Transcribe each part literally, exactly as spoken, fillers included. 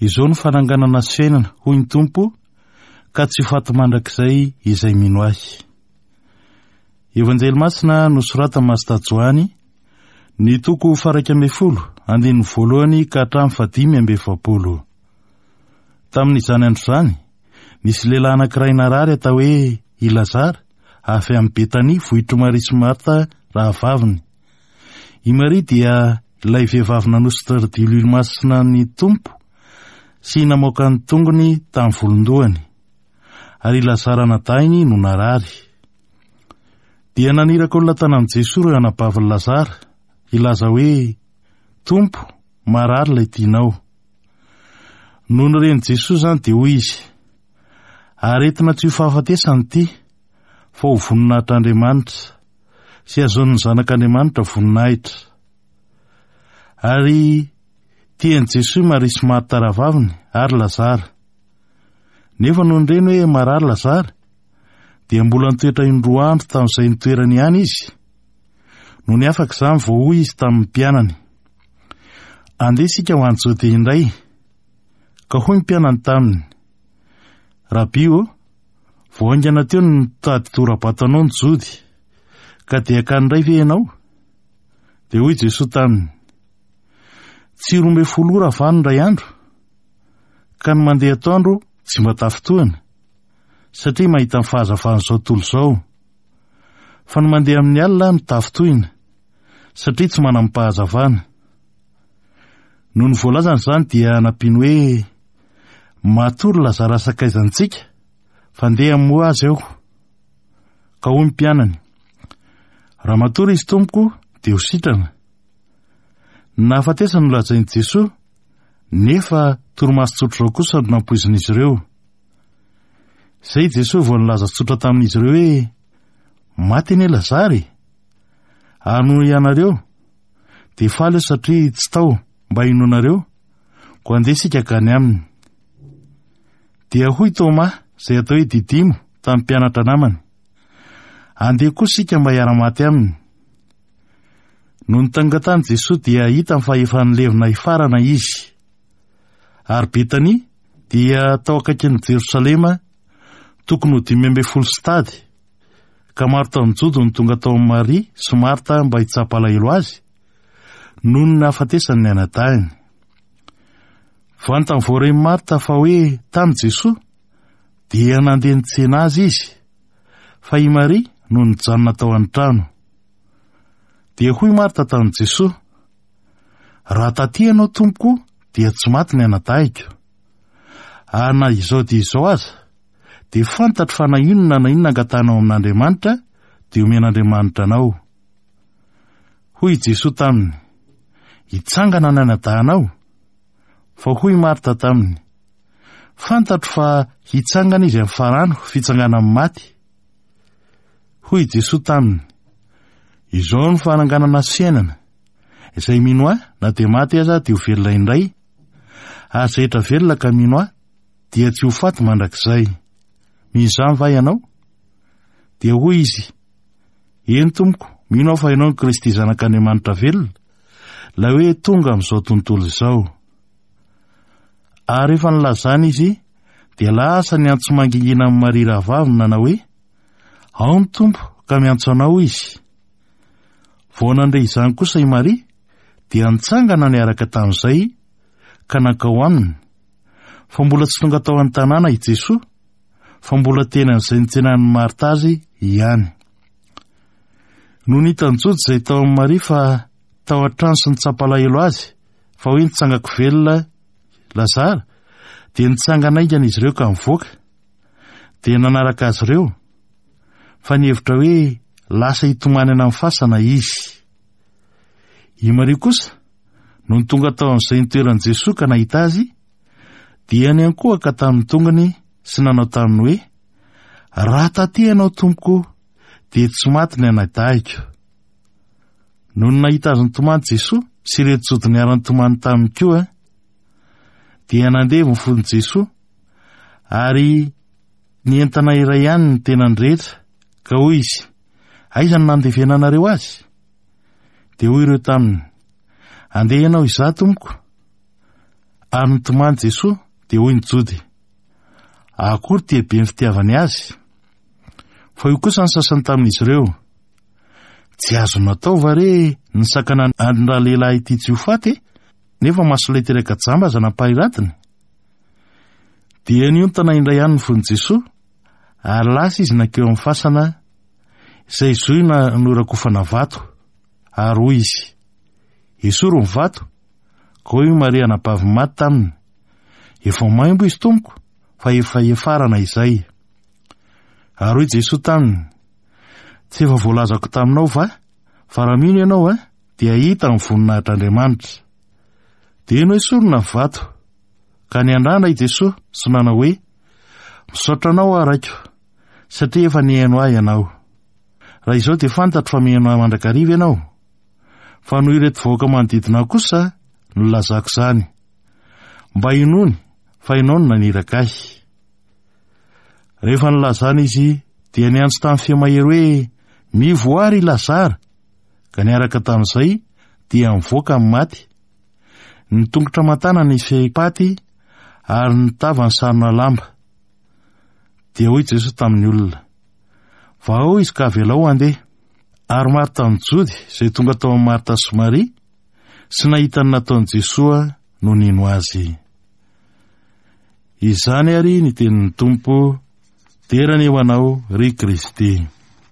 Izao ny fananganana sy fiainana hoy ny Tompo, ka tsy faty mandrakizay izay mino azy. Evanjely Masina nosoratan Masita Joany, ny toko faraika amby folo, andininy voalohany ka hatramin'ny fadimy amby efapolo. Tamin'izany andro zany, nisy lehilahy anankiray narary atao hoe i Lazara, avy amin'ny Betania vohitry Maria sy Marta rahavaviny. I Maria dia ilay vehivavy nanositra dilo masina ny Tompo sy namoaka ny tongony tamin'ny volondohany, ary i Lazara nadainy no narary. Dia naniraka olona tany amin'ny Jesosy ireo anabavin'i Lazara, ilaza hoe, Tompo, marary ilay tianao. Noho nireny Jesosy zany dia hoy izy, aretina tsy ho fahafatesany ity, fa ho voninahitr'Andriamanitra, sy azon'ny zanak'Andriamanitra voninahitra. Ary tiany Jesosy Maria sy Marta rahavaviny ary Lazara. Nefa noho nireny hoe marary Lazara, dia mbola nitoetra indroa andro tamin'izay nitoerany ihany izy. No ny afaka izany vao hoy izy tamin'ny mpianany, andeha isika ho any Jodea indray. Ka hoy ny mpianany taminy, Rabi o, vao aingana teo ny mitady tora-batanao ny jody, ka dia ka ndray ve ianao? Dia hoy Jesosy taminy, tsy rombe folo ora va ny ray andro, ka ny mandeha atoandro tsy mba tafitohana, satria mahita ny fahazavan'izao tontolo izao. Fa ny mandeha amin'ny alina no tafitohina, satria tsy manam-pahazavana. Noho ny voalazany izany dia nampiany hoe, matory Lazara sakaizantsika, fa andeha moa azy aho. Ka hoy ny mpianany, raha matory izy Tompoko, dia ho sitrana. Nahafatesany nolazainy Jesosy, nefa torimaso tsotra izao kosa no nampoizin'izy ireo. Zay Jesosy vao nilaza tsotra tamin'izy ireo hoe, maty anie Lazara, anoy ianareo, dia faly eo satria tsy tao mba hinonareo, ko andeha sika gany aminy. Dia hoy Toma, zay atao hoe Didimo, tamin'ny mpianatra namany, andeha koa sika mba hiara-maty aminy. No nitangatany Jesosy dia hita fa efa nilevina hifarana izy. Ary Betania dia tao akaikin'ny Jerosalema, tokony ho dimy amby folo stady, ka maro tamin'ny jody ny tonga tao amin'ny Maria sy Marta mba hitsapa alahelo azy, noho ny nahafatesany ny anadahiny. Vantany voareny Marta fa hoe tamin'ny Jesosy, dia nandeha nitsena azy izy, fa i Maria no nijanona tao an-trano. Dia hoy Marta tamin'i Jesosy, raha taty ianao Tompoko, dia tsy maty ny anadahiko. Ary na izao dia izao aza, dia fantatro fa na inona na inona angatanao amin'Andriamanitra, dia omen'Andriamanitra anao. Hoy Jesosy taminy, hitsangana ny anadahanao. Fa hoy Marta taminy, fantatro fa hitsangana izy amin'ny farano fitsangana amin'ny maty. Hoy Jesosy taminy, izao ny fananganana sy fiainana, izay mino ahy na dia maty aza dia ho velona indray, ary izay rehetra velona ka mino ahy dia tsy ho faty mandrakizay. Mizany va ianao? Dia hoy izy, eny Tompoko, mino aho fa ianao ny Kristy zanak'Andriamanitra velona, la hoe tonga amin'izao tontolo izao. Ary efa nilazany izy, dia lasa niantso mangingina amin'ny Maria rahavaviny nanao hoe, ao ny Tompo, ka miantso anao izy. Vao nandray izany kosa i Maria, dia nitsangana niaraka tamin'izay, ka nankao aminy. Fa mbola tsy tonga tao amin'ny tanàna i Jesosy, fa mbola tena n'izay nitsenan'ny Marta azy ihany. No nitany jody izay tao amin'ny Maria fa tao an-trano sy nitsapa alahelo azy, fa hoe nitsangako velona Lazara, dia nitsangana aingana izy ireo ka mivoaka, dia nanaraka azy ireo, fa nihevitra hoe lasa hitomany any amin'ny fasana izy. I Maria kosa, no ny tonga tao amin'izay nitoeran'i Jesosy ka nahita azy, dia niankohaka tamin'ny tongony sy nanao taminy hoe, raha taty ianao Tompoko, dia tsy maty ny anadahiko. No nahita azy nitomany Jesosy sy ireo jody niara-nitomany taminy koa, dia nandeha mifony Jesosy, ary ny entana iray ihany ny tenany rehetra, ka hoy izy, aiza ny nandevenanareo azy? Dia hoy ireo taminy, andeha ianao izaho Tompoko. Ary nitomany Jesosy dia hoy ny Jody, akory tia be ny fitiavany azy. Fa io kosa ny sasany tamin'izy ireo, tsy azo natao va re ny sakana andra lehilahy ity tsy ho faty, nefa masolay teraka jamba aza nampahiratina. Dia niontana indray ihany ny fon'i Jesosy, ary lasa izy nankeo amin'ny fasana izay zoina norakofana vato, ary hoy izy, Esoro ny vato, ka hoy Maria napavy maty taminy, efa maimbo izy tompoko, fa efa efarana izay. Ary hoy Jesosy taminy, tsy efa voalazako taminao va, fa raha mino ianao a, dia hita ny voninahitr'Andriamanitra. Dia no esorona ny vato, ka niandrana i Jesosy sonana hoe, misaotra anao araiko, satria efa nihaino ahy ianao. Raha izao dia fantatro fa mihaino ahy mandrakariva ianao, fa noho ireto vahoaka manodidina kosa no lazako izany, mba inony fa ianao no naniraka ahy. Rehefa nilazana izy dia niantso tamin'ny fihamahery hoe mivoary i Lazara, ka niaraka tamin'izay dia mivoaka amin'ny maty. Ny tongotra matana ny fehipaty ary ny tava ny sarona lamba. Dia hoy Jesosy tamin'ny olona, vao izy ka avelao andeha. Ary Marta amin'ny Jody izay tonga tao amin'ny Marta sy Maria sy nahita ny nataon'i Jesosy no nino azy. Izany ary ny tenin'ny Tompo, terany eo anao ry Kristy.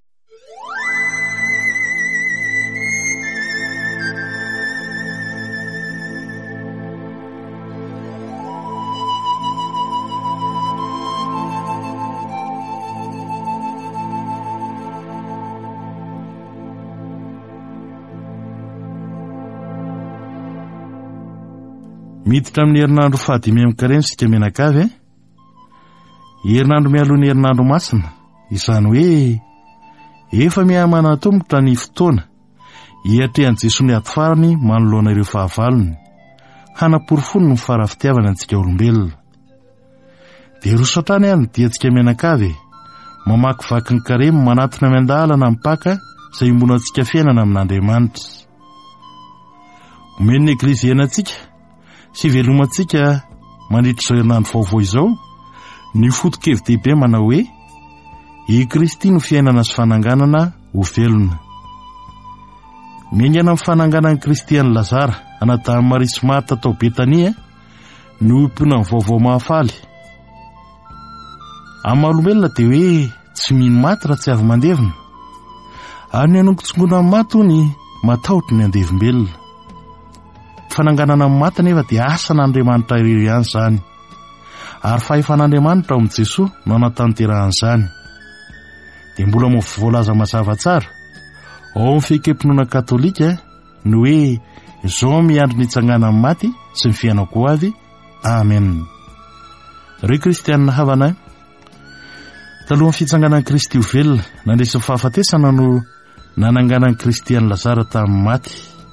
Miditra amin'ny herinandro fahadimy amby kareny sika menakavy, eh? Herinandro mialoha ny herinandro masina, izany hoe efa mihamana tombotra ny fotoana hiatrehan'i Jesosy ny aty farany manoloana ireo fahavalony, hanaporofony ny farafitiavana antsika olombelona. Dia roso hatrany any dia antsika menakavy, mamakivaky ny karemy manatona miandalana mipaka izay imbona antsika fiainana amin'Andriamanitra. Omen'ny Eglizy henantsika sy velomantsika mandritra izao herinandro vaovao izao, ny foto-kevin-dehibe manao hoe i Kristy no fiainana sy fananganana ho velona. Miaingana amin'ny fananganan'i Kristy any Lazara anadahan'i Maria sy Marta tao Betania no ompiana ny vaovao mahafaly. Amin'ny maha-olombelona dia hoe tsy mino maty raha tsy avy mandevina, ary ny anongotsongona amin'ny maty ny matahotra ny andevim-belona. Fananganana amin'ny maty nefa dia asan'Andriamanitra irery ihany izany, ary fahefan'Andriamanitra ao amin'i Jesosy no anatanterahany izany. Dia mbola voalaza mazava tsara ao amin'ny fihikepinoana katolika no hoe izao miandry nitsangana amin'ny maty sy ny fiainako ho avy. Amen. Ry Kristianina havana, talohan'ny fitsanganan'i Kristy ho velona, nandresy ny fahafatesana no nananganan'i Kristy any Lazara tamin'ny maty.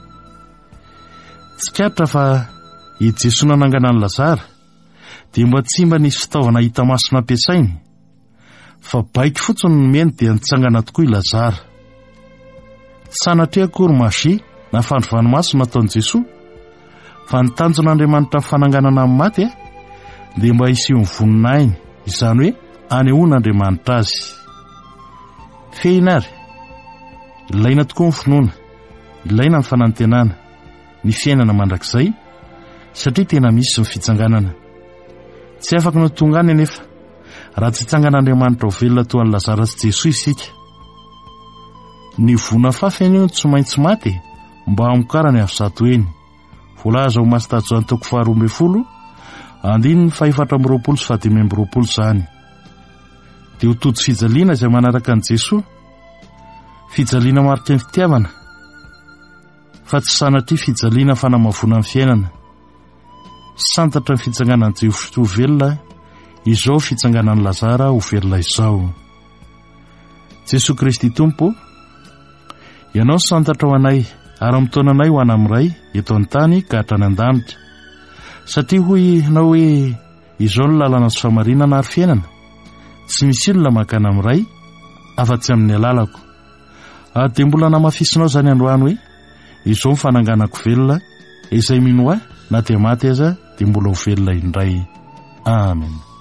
Tsikatra fa i Jesosy nananganan'i Lazara dia mba tsy mba nisy fitaovana hita maso nampiasainy, fa baiko fotsiny ny meny dia nitsangana tokoa i Lazara. Sanatria akory magia na fandrovany maso nataon'i Jesosy, fa ny tanjon'Andriamanitra ny fananganana amin'ny maty dia mba hisy ny voninahiny, izany hoe anehoan'Andriamanitra azy. Fehinary, ilaina tokoa ny finoana, ilaina ny fanantenana, ny fiainana mandrakizay, satria tena misy ny fitsanganana. Tsy afaka no tonga any anefa raha tsy hitsangan'Andriamanitra ho velona toa ny Lazara sy Jesosy isika. Ny vona fafany io tsy maintsy maty mba hamokarany avy zato eny. Voalaza ho Masitaty izany toko faharoa ambin'ny folo, andininy fahaefatra amby roapolo sy fahadimy amby roapolo izany. Dia ho tojo fijaliana izay manaraka an'i Jesosy, fijaliana marika ny fitiavana, fa tsy sanatria fijaliana fanamavona ny fiainana. Santatra ny fitsanganan'i Jesosy ho velona, izao fitsanganan'i Lazara ho velona izao. Jesosy Kristy Tompo, ianao santatra ho anay ary mitaonanay ho ana amin'ray eto an-tany ka hatrany an-danitra, satria hoy ianao hoe izao ny lalana sy famarinana ary fiainana, tsy misy olona mankany amin'ray afa-tsy amin'ny alalako. Ary dia mbola namafisinao izany androany hoe izao ny fananganako velona, izay mino ahy na dia maty aza dia mbola ho velona indray. Amen.